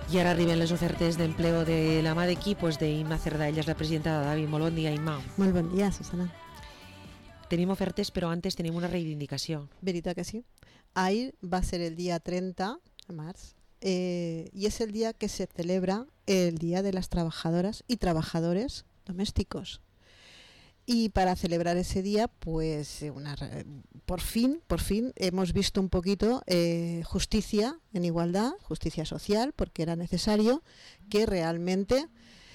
I ara arriben les ofertes d'empleo de la mà d'equí, pues d'Imma Cerdà. Ella és la presidenta de Davi. Molt bon dia, Imma. Molt bon dia, Susana. Tenim ofertes, però antes tenim una reivindicació. Veritat que sí. Ahir va ser el dia 30 de març y es el día que se celebra el Día de las Trabajadoras y Trabajadores Domésticos. Y para celebrar ese día, pues por fin hemos visto un poquito justicia en igualdad, justicia social, porque era necesario que realmente,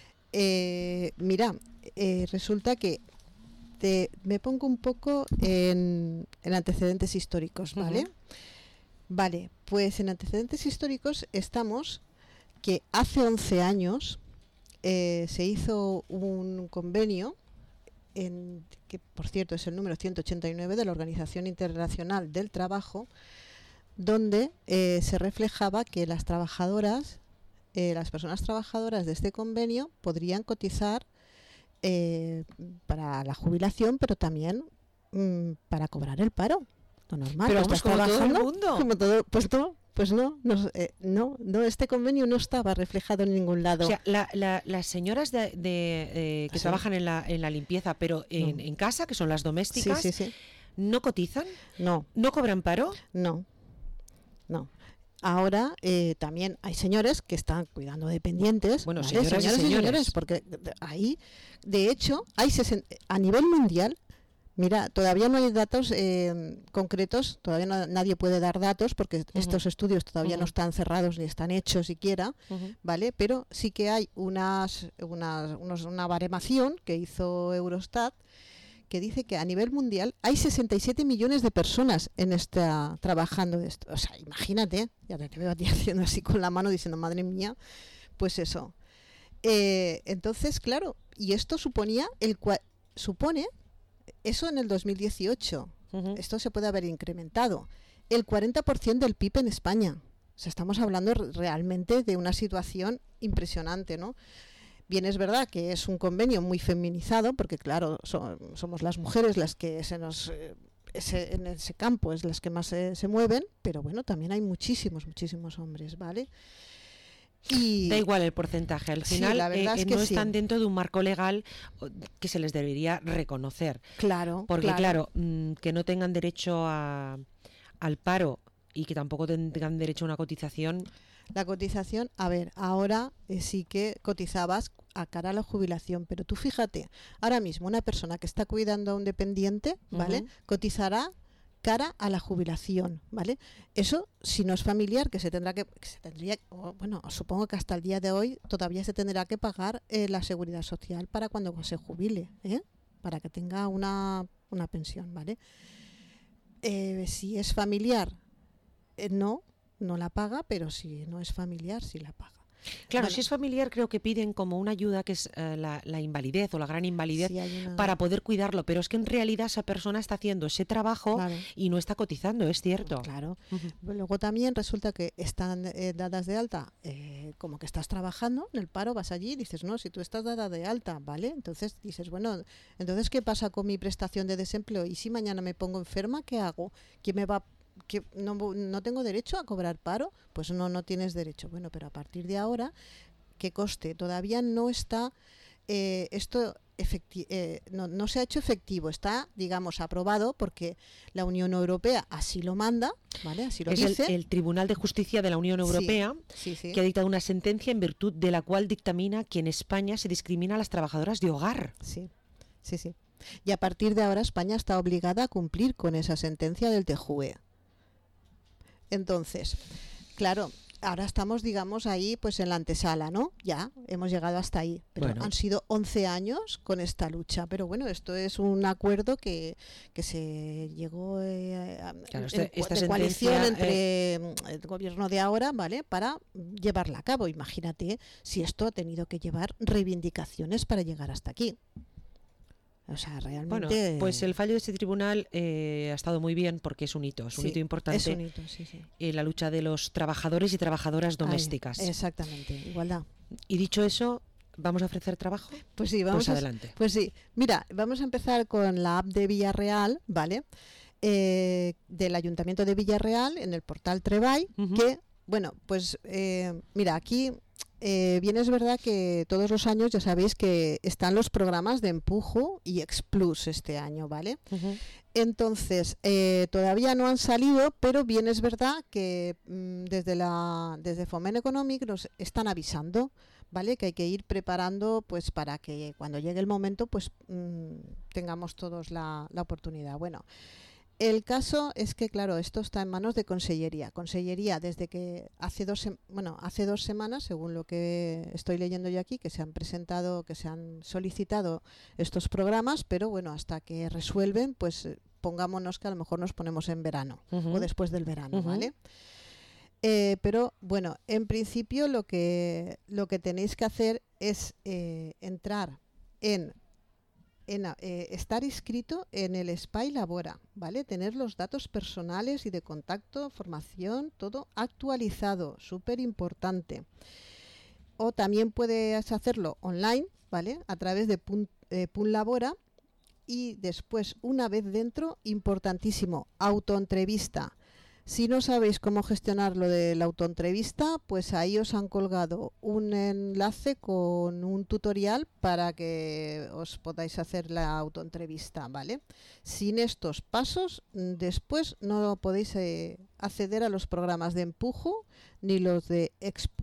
resulta que me pongo un poco en antecedentes históricos, ¿vale? Vale, pues en antecedentes históricos estamos que hace 11 años se hizo un convenio que por cierto es el número 189 de la Organización Internacional del Trabajo, donde se reflejaba que las trabajadoras, las personas trabajadoras de este convenio podrían cotizar para la jubilación, pero también para cobrar el paro. Lo normal. Pero vamos, como todo el mundo. Como todo, pues no, este convenio no estaba reflejado en ningún lado. O sea, las señoras que sí. trabajan en la limpieza, pero en casa, que son las domésticas, sí. ¿no cotizan? No. ¿No cobran paro? No. Ahora también hay señores que están cuidando dependientes. Bueno, ¿vale? señoras y señores, porque ahí, de hecho, hay a nivel mundial. Mira, todavía no hay datos concretos, todavía nadie puede dar datos porque estos estudios todavía no están cerrados ni están hechos siquiera, ¿vale? Pero sí que hay una baremación que hizo Eurostat que dice que a nivel mundial hay 67 millones de personas trabajando de esto. O sea, imagínate, ya te veo a ti haciendo así con la mano diciendo, madre mía, pues eso. Entonces, claro, y esto supone eso en el 2018. Esto se puede haber incrementado. El 40% del PIB en España. O sea, estamos hablando realmente de una situación impresionante, ¿no? Bien, es verdad que es un convenio muy feminizado, porque claro, somos las mujeres las que en ese campo es las que más se mueven, pero bueno, también hay muchísimos hombres, ¿vale? Y da igual el porcentaje, al final la verdad es que no están dentro de un marco legal que se les debería reconocer. Claro, porque claro, que no tengan derecho al paro y que tampoco tengan derecho a una cotización. La cotización, a ver, ahora sí que cotizabas a cara a la jubilación, pero tú fíjate, ahora mismo una persona que está cuidando a un dependiente, ¿vale? Cotizará cara a la jubilación, ¿vale? Eso, si no es familiar, bueno, supongo que hasta el día de hoy todavía se tendrá que pagar la seguridad social para cuando se jubile, para que tenga una pensión, ¿vale? Si es familiar, no la paga, pero si no es familiar, sí la paga. Claro, si es familiar creo que piden como una ayuda que es la invalidez o la gran invalidez para poder cuidarlo, pero es que en realidad esa persona está haciendo ese trabajo y no está cotizando, es cierto. Claro. Luego también resulta que están dadas de alta, como que estás trabajando en el paro, vas allí y dices, no, si tú estás dada de alta, ¿vale? Entonces dices, bueno, entonces ¿qué pasa con mi prestación de desempleo? Y si mañana me pongo enferma, ¿qué hago? ¿Quién me va que no tengo derecho a cobrar paro? Pues no tienes derecho. Bueno, pero a partir de ahora, ¿qué coste? Todavía no está esto no se ha hecho efectivo, está, digamos, aprobado porque la Unión Europea así lo manda, ¿vale? Así lo dice. El Tribunal de Justicia de la Unión Europea sí. que ha dictado una sentencia en virtud de la cual dictamina que en España se discrimina a las trabajadoras de hogar. Sí. Y a partir de ahora España está obligada a cumplir con esa sentencia del TJUE. Entonces, claro, ahora estamos, digamos, ahí pues en la antesala, ¿no? Ya hemos llegado hasta ahí, pero bueno, han sido 11 años con esta lucha, pero bueno, esto es un acuerdo que se llegó de coalición entre el gobierno de ahora, ¿vale? Para llevarla a cabo. Imagínate si esto ha tenido que llevar reivindicaciones para llegar hasta aquí. O sea, realmente... Bueno, pues el fallo de este tribunal ha estado muy bien porque es un hito importante. Es un hito, sí. En la lucha de los trabajadores y trabajadoras domésticas. Exactamente, igualdad. Y dicho eso, ¿vamos a ofrecer trabajo? Pues sí, vamos adelante. Pues sí, mira, vamos a empezar con la app de Villarreal, ¿vale? Del Ayuntamiento de Villarreal, en el portal Treball, que Bueno, pues mira, aquí bien es verdad que todos los años ya sabéis que están los programas de Empujo y Explus este año, ¿vale? Entonces, todavía no han salido, pero bien es verdad que desde Foment Econòmic nos están avisando, ¿vale? Que hay que ir preparando pues para que cuando llegue el momento pues tengamos todos la oportunidad. Bueno, el caso es que, claro, esto está en manos de Consellería. Consellería, desde que hace 2 semanas, según lo que estoy leyendo yo aquí, que se han presentado, que se han solicitado estos programas, pero bueno, hasta que resuelven, pues pongámonos que a lo mejor nos ponemos en verano o después del verano, ¿vale? Pero bueno, en principio lo que tenéis que hacer es entrar en estar inscrito en el SPAI Labora, ¿vale? Tener los datos personales y de contacto, formación, todo actualizado, súper importante. O también puedes hacerlo online, ¿vale? A través de Punt Labora. Y después, una vez dentro, importantísimo, autoentrevista. Si no sabéis cómo gestionar lo de la autoentrevista, pues ahí os han colgado un enlace con un tutorial para que os podáis hacer la autoentrevista, ¿vale? Sin estos pasos, después no podéis acceder a los programas de Empujo ni los de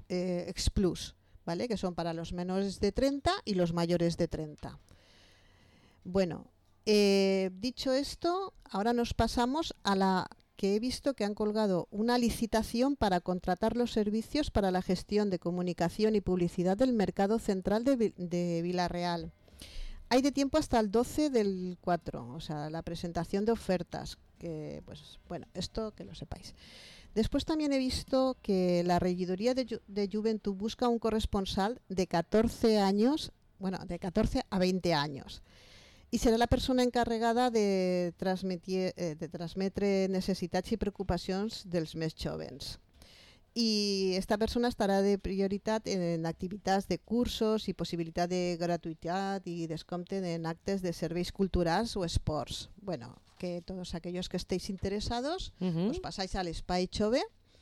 Explus, ¿vale? Que son para los menores de 30 y los mayores de 30. Bueno, dicho esto, ahora nos pasamos a la que he visto que han colgado una licitación para contratar los servicios para la gestión de comunicación y publicidad del mercado central de Vila-real. Hay de tiempo hasta el 12 del 4, o sea, la presentación de ofertas, que pues bueno, esto que lo sepáis. Después también he visto que la Regidoría de Juventud busca un corresponsal de 14 años, bueno, de 14 a 20 años. I serà la persona encarregada de transmetre necessitats i preocupacions dels més jovens. I esta persona estarà de prioritat en activitats de cursos i possibilitat de gratuïtat i descompte en actes de serveis culturals o esports. Bueno, que todos aquellos que estéis interesados os pasáis al Espai Jove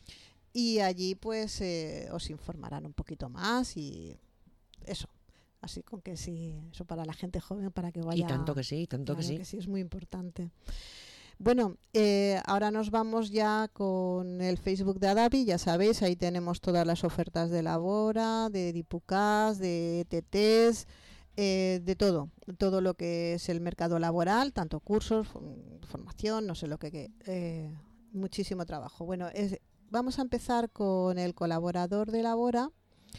y allí pues os informarán un poquito más y eso. Así con que sí, eso para la gente joven, para que vaya... Y tanto que sí, que sí, es muy importante. Bueno, ahora nos vamos ya con el Facebook de Adavi, ya sabéis, ahí tenemos todas las ofertas de Labora, de Dipucas, de ETTs, de todo lo que es el mercado laboral, tanto cursos, formación, no sé lo que... muchísimo trabajo. Bueno, vamos a empezar con el colaborador de Labora,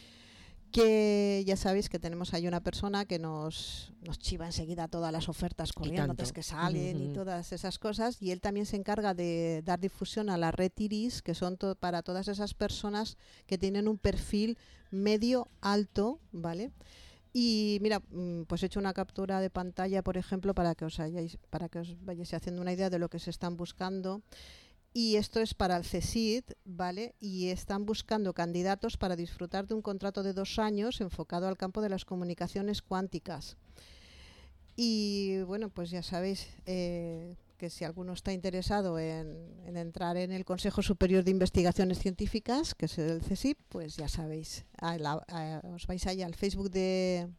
que ya sabéis que tenemos ahí una persona que nos chiva enseguida todas las ofertas corriendo antes que salen y todas esas cosas, y él también se encarga de dar difusión a la red Iris, que son para todas esas personas que tienen un perfil medio alto, ¿vale? Y mira, pues he hecho una captura de pantalla, por ejemplo, para que os vayáis haciendo una idea de lo que se están buscando. Y esto es para el CSIC, ¿vale? Y están buscando candidatos para disfrutar de un contrato de 2 años enfocado al campo de las comunicaciones cuánticas. Y bueno, pues ya sabéis que si alguno está interesado en entrar en el Consejo Superior de Investigaciones Científicas, que es el CSIC, pues ya sabéis, os vais allá al Facebook de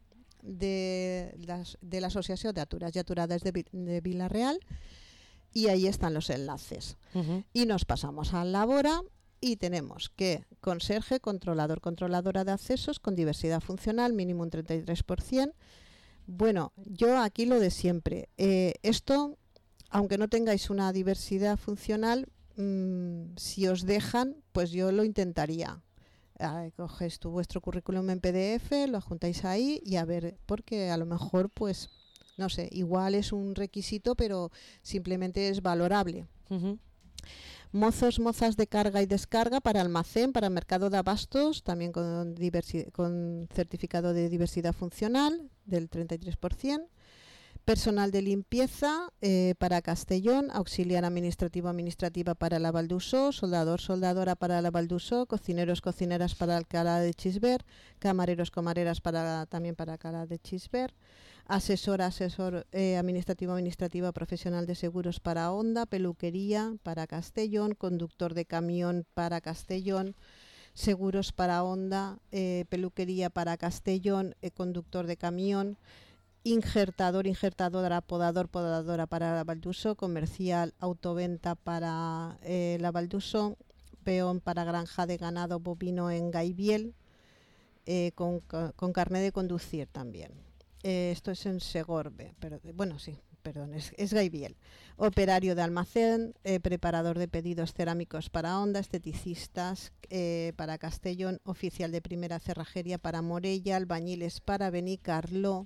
la Asociación de Aturas y Aturades de Vila-real, y ahí están los enlaces. Y nos pasamos a Labora y tenemos que conserje, controladora de accesos con diversidad funcional, mínimo un 33%. Bueno, yo aquí lo de siempre. Esto, aunque no tengáis una diversidad funcional, si os dejan, pues yo lo intentaría. Cogéis vuestro currículum en PDF, lo adjuntáis ahí y a ver, porque a lo mejor pues... no sé, igual es un requisito, pero simplemente es valorable. Mozos, mozas de carga y descarga para almacén, para mercado de abastos, también con certificado de diversidad funcional del 33%. Personal de limpieza para Castellón, auxiliar administrativa para la Val d'Uixó, soldadora para la Val d'Uixó, cocineras para Alcalá de Xivert, camareras también para Alcalá de Xivert, asesor administrativa profesional de seguros para Onda, peluquería para Castellón, conductor de camión para Castellón, seguros para Onda, peluquería para Castellón, conductor de camión, injertadora, podadora para la Val d'Uixó, comercial, autoventa para la Val d'Uixó, peón para granja de ganado bovino en Gaibiel, con carné de conducir también. Esto es en Segorbe, es Gaibiel. Operario de almacén, preparador de pedidos cerámicos para Onda, esteticistas para Castellón, oficial de primera cerrajería para Morella, albañiles para Benicarló,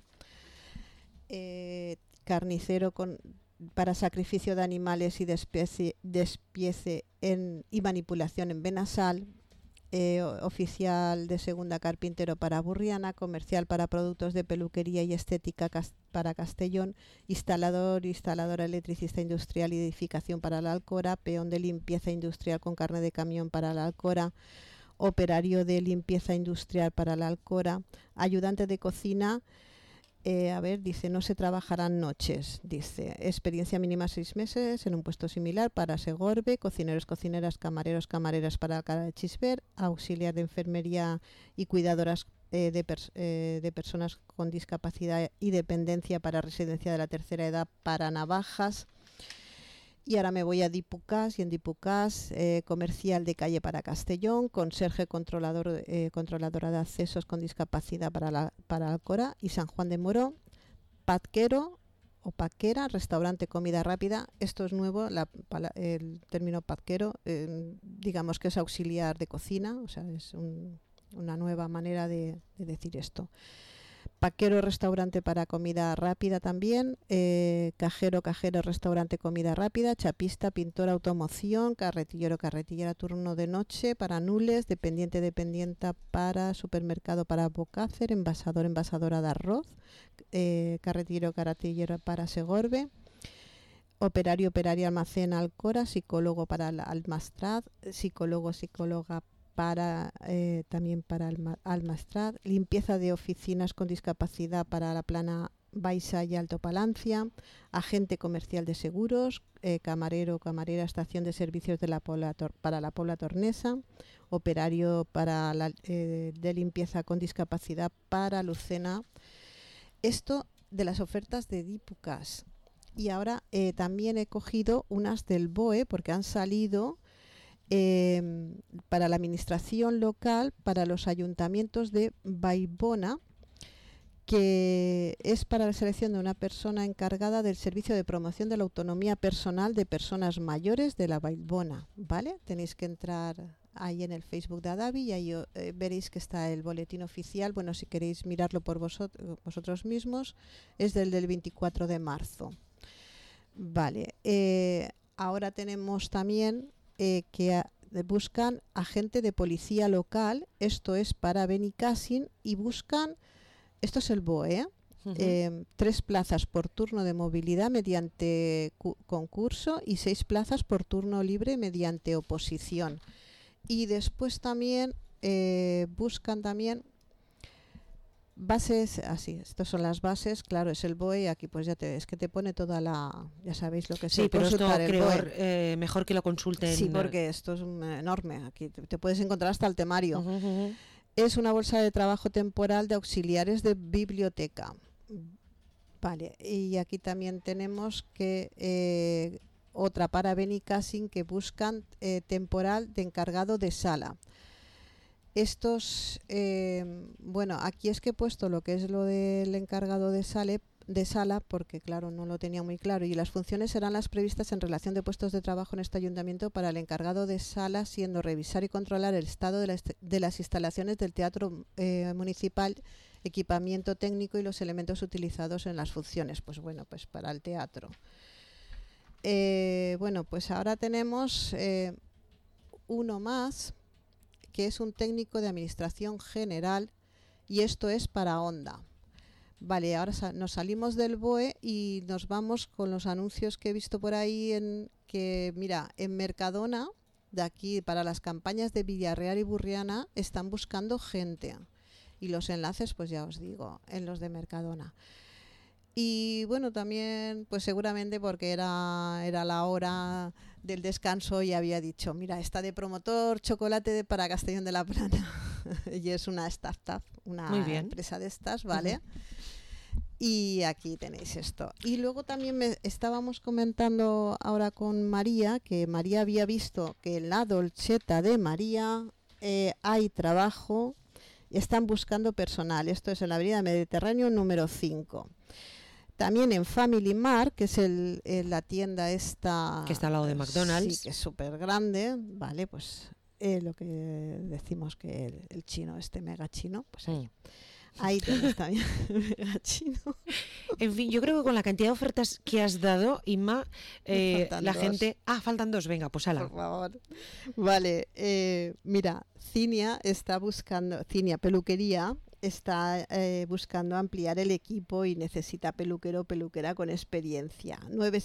carnicero para sacrificio de animales y despiece y manipulación en Benasal, oficial de segunda carpintero para Burriana, comercial para productos de peluquería y estética para Castellón, instaladora electricista industrial y edificación para la Alcora, peón de limpieza industrial con carne de camión para la Alcora, operario de limpieza industrial para la Alcora, ayudante de cocina. Dice, no se trabajarán noches, dice, experiencia mínima 6 meses en un puesto similar para Segorbe, cocineras, camareras para Alcalá de Xivert, auxiliar de enfermería y cuidadoras de personas con discapacidad y dependencia para residencia de la tercera edad para Navajas. Y ahora me voy a Dipucás, y en Dipucás, comercial de calle para Castellón, conserje controladora de accesos con discapacidad para Alcora y San Juan de Moró, patquero o paquera, restaurante comida rápida. Esto es nuevo, el término patquero, digamos que es auxiliar de cocina, o sea, es una nueva manera de decir esto. Paquero, restaurante para comida rápida también, cajero, restaurante comida rápida, chapista, pintor, automoción, carretillera turno de noche para Nules, dependienta para supermercado para Bocácer, envasadora de arroz, carretillero para Segorbe, operaria almacén Alcora, psicólogo para Almastrad, psicóloga también para Almastrad, limpieza de oficinas con discapacidad para la Plana Baixa y Alto Palancia, agente comercial de seguros, camarera, estación de servicios para la Pobla Tornesa, operario de limpieza con discapacidad para Lucena. Esto de las ofertas de Dipucás. Y ahora también he cogido unas del BOE porque han salido para la administración local, para los ayuntamientos de Vallbona, que es para la selección de una persona encargada del servicio de promoción de la autonomía personal de personas mayores de la Vallbona, ¿vale? Tenéis que entrar ahí en el Facebook de Adavi y ahí veréis que está el boletín oficial. Bueno, si queréis mirarlo por vosotros mismos, es del 24 de marzo. Vale, ahora tenemos también que buscan agente de policía local, esto es para Benicàssim, y buscan, esto es el BOE, 3 plazas por turno de movilidad mediante concurso y 6 plazas por turno libre mediante oposición. Y después también buscan también bases, así, estas son las bases, claro, es el BOE, aquí pues ya es que te pone toda ya sabéis lo que es. Sí, pero esto creo mejor que lo consulten. Sí, porque esto es enorme, aquí te puedes encontrar hasta el temario. Es una bolsa de trabajo temporal de auxiliares de biblioteca. Vale, y aquí también tenemos que otra para Benicàssim que buscan temporal de encargado de sala. Estos, bueno, aquí es que he puesto lo que es lo del encargado de sala, porque claro, no lo tenía muy claro, y las funciones serán las previstas en relación de puestos de trabajo en este ayuntamiento para el encargado de sala, siendo revisar y controlar el estado de las instalaciones del teatro municipal, equipamiento técnico y los elementos utilizados en las funciones, pues bueno, pues para el teatro. Bueno, pues ahora tenemos uno más, que es un técnico de administración general, y esto es para Onda. Vale, ahora nos salimos del BOE y nos vamos con los anuncios que he visto por ahí mira, en Mercadona, de aquí, para las campañas de Villarreal y Burriana, están buscando gente. Y los enlaces, pues ya os digo, en los de Mercadona. Y bueno, también, pues seguramente porque era la hora del descanso y había dicho, mira, está de promotor chocolate para Castellón de la Plana. Y es una startup, una empresa de estas, ¿vale? Y aquí tenéis esto. Y luego también estábamos comentando ahora con María, que María había visto que en la Dolceta de María hay trabajo, están buscando personal. Esto es en la Avenida Mediterráneo número 5. También en Family Mart, que es la tienda esta... Que está al lado de McDonald's. Sí, que es súper ahí. Vale, pues lo que decimos que el chino, mega chino, pues ahí. Ahí tenéis también mega chino. En fin, yo creo que con la cantidad de ofertas que has dado, Inma, la gente... faltan 2, venga, pues ala. Por favor. Vale, mira, Cinia Peluquería está buscando ampliar el equipo y necesita peluquero o peluquera con experiencia.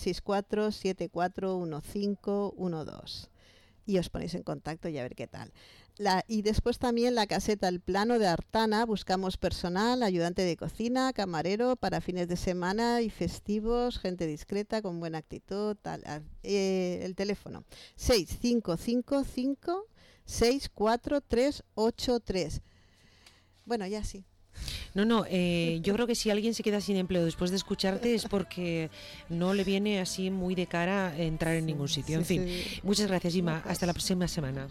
964-741512. Y os ponéis en contacto y a ver qué tal. Y después también la caseta El Plano de Artana, buscamos personal, ayudante de cocina, camarero para fines de semana y festivos, gente discreta, con buena actitud, tal. El teléfono 655564383. Bueno, ya sí. No, yo creo que si alguien se queda sin empleo después de escucharte es porque no le viene así muy de cara entrar en ningún sitio. En fin, muchas gracias, Inma. Hasta la próxima semana.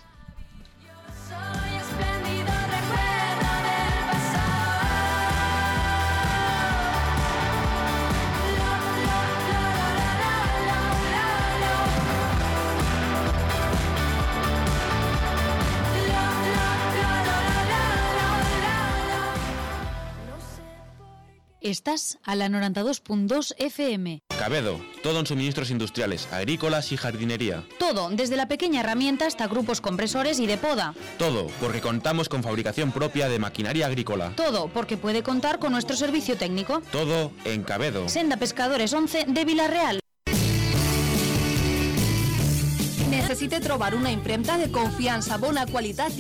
Estás a la 92.2 FM. Cabedo, todo en suministros industriales, agrícolas y jardinería. Todo, desde la pequeña herramienta hasta grupos compresores y de poda. Todo, porque contamos con fabricación propia de maquinaria agrícola. Todo, porque puede contar con nuestro servicio técnico. Todo en Cabedo. Senda Pescadores 11 de Vilareal. Necessite trobar una impremta de confiança, bona qualitat